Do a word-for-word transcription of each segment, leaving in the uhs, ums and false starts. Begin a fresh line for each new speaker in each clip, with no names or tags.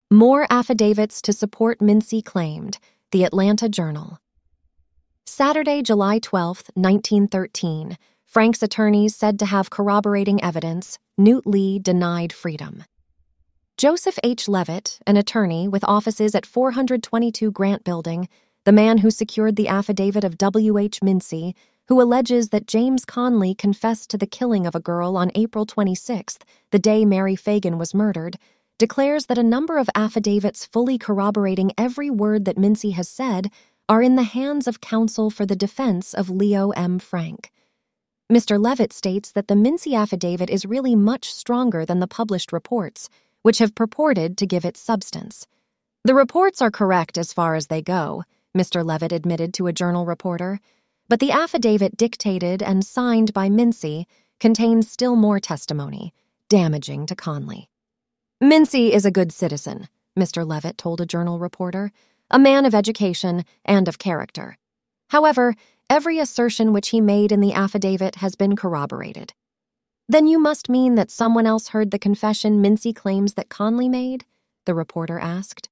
More affidavits to support Mincy claimed, The Atlanta Journal. Saturday, July twelfth, nineteen thirteen, Frank's attorneys said to have corroborating evidence, Newt Lee denied freedom. Joseph H. Levitt, an attorney with offices at four twenty-two Grant Building, the man who secured the affidavit of W H Mincy, who alleges that James Conley confessed to the killing of a girl on April twenty-sixth, the day Mary Fagan was murdered, declares that a number of affidavits fully corroborating every word that Mincy has said are in the hands of counsel for the defense of Leo M. Frank. Mister Levitt states that the Mincy affidavit is really much stronger than the published reports, which have purported to give it substance. The reports are correct as far as they go, Mister Levitt admitted to a Journal reporter, but the affidavit dictated and signed by Mincy contains still more testimony, damaging to Conley. Mincy is a good citizen, Mister Levitt told a Journal reporter, a man of education and of character. However, every assertion which he made in the affidavit has been corroborated. Then you must mean that someone else heard the confession Mincy claims that Conley made? The reporter asked.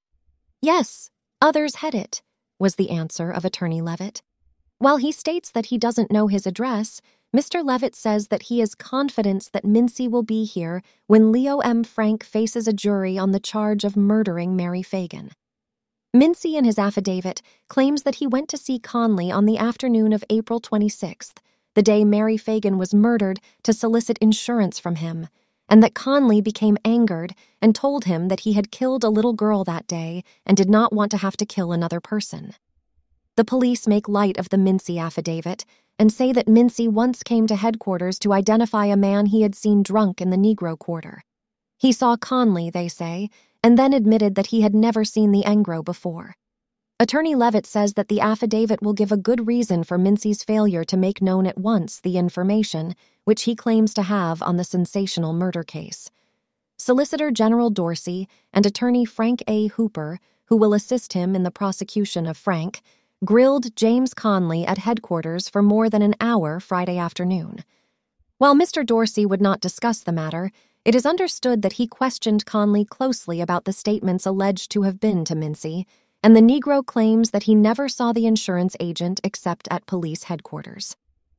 Yes, others had it, was the answer of Attorney Levitt. While he states that he doesn't know his address, Mister Levitt says that he has confidence that Mincy will be here when Leo M. Frank faces a jury on the charge of murdering Mary Fagan. Mincy in his affidavit claims that he went to see Conley on the afternoon of April twenty-sixth, the day Mary Fagan was murdered, to solicit insurance from him, and that Conley became angered and told him that he had killed a little girl that day and did not want to have to kill another person. The police make light of the Mincy affidavit and say that Mincy once came to headquarters to identify a man he had seen drunk in the Negro Quarter. He saw Conley, they say, and then admitted that he had never seen the Engro before. Attorney Levitt says that the affidavit will give a good reason for Mincy's failure to make known at once the information which he claims to have on the sensational murder case. Solicitor General Dorsey and attorney Frank A. Hooper, who will assist him in the prosecution of Frank, grilled James Conley at headquarters for more than an hour Friday afternoon. While Mister Dorsey would not discuss the matter, it is understood that he questioned Conley closely about the statements alleged to have been to Mincy, and the Negro claims that he never saw the insurance agent except at police headquarters.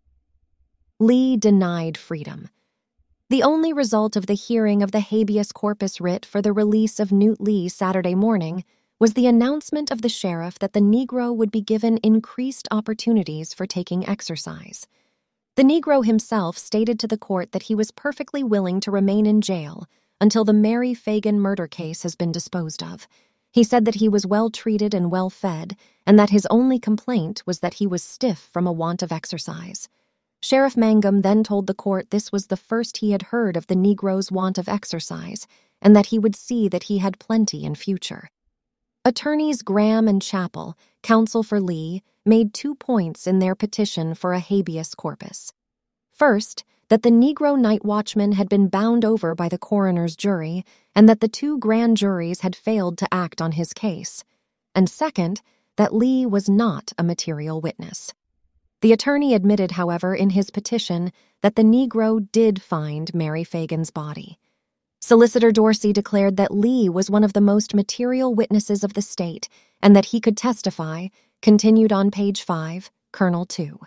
Lee denied freedom. The only result of the hearing of the habeas corpus writ for the release of Newt Lee Saturday morning was the announcement of the sheriff that the Negro would be given increased opportunities for taking exercise. The Negro himself stated to the court that he was perfectly willing to remain in jail until the Mary Fagan murder case has been disposed of. He said that he was well treated and well fed, and that his only complaint was that he was stiff from a want of exercise. Sheriff Mangum then told the court this was the first he had heard of the Negro's want of exercise, and that he would see that he had plenty in future. Attorneys Graham and Chappell, counsel for Lee, made two points in their petition for a habeas corpus. First, that the Negro night watchman had been bound over by the coroner's jury, and that the two grand juries had failed to act on his case. And second, that Lee was not a material witness. The attorney admitted, however, in his petition that the Negro did find Mary Fagan's body. Solicitor Dorsey declared that Lee was one of the most material witnesses of the state and that he could testify, continued on page five, Colonel two.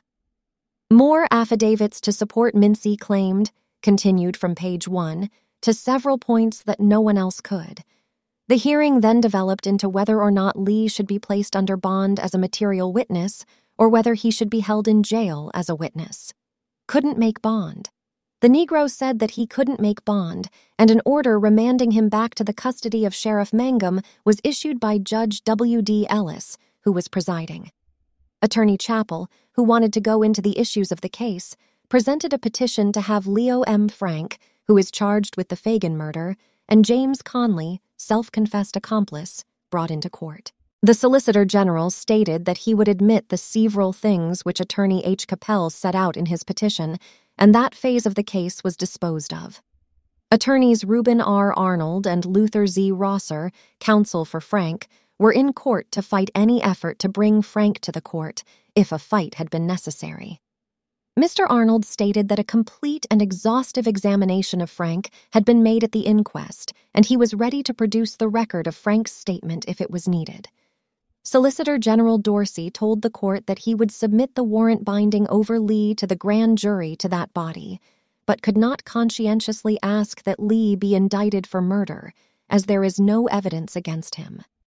More affidavits to support Mincy claimed, continued from page one, to several points that no one else could. The hearing then developed into whether or not Lee should be placed under bond as a material witness or whether he should be held in jail as a witness. Couldn't make bond. The Negro said that he couldn't make bond, and an order remanding him back to the custody of Sheriff Mangum was issued by Judge W D Ellis, who was presiding. Attorney Chappell, who wanted to go into the issues of the case, presented a petition to have Leo M. Frank, who is charged with the Fagan murder, and James Conley, self-confessed accomplice, brought into court. The Solicitor General stated that he would admit the several things which Attorney H. Capel set out in his petition, and that phase of the case was disposed of. Attorneys Reuben R. Arnold and Luther Z. Rosser, counsel for Frank, were in court to fight any effort to bring Frank to the court, if a fight had been necessary. Mister Arnold stated that a complete and exhaustive examination of Frank had been made at the inquest, and he was ready to produce the record of Frank's statement if it was needed. Solicitor General Dorsey told the court that he would submit the warrant binding over Lee to the grand jury to that body, but could not conscientiously ask that Lee be indicted for murder, as there is no evidence against him.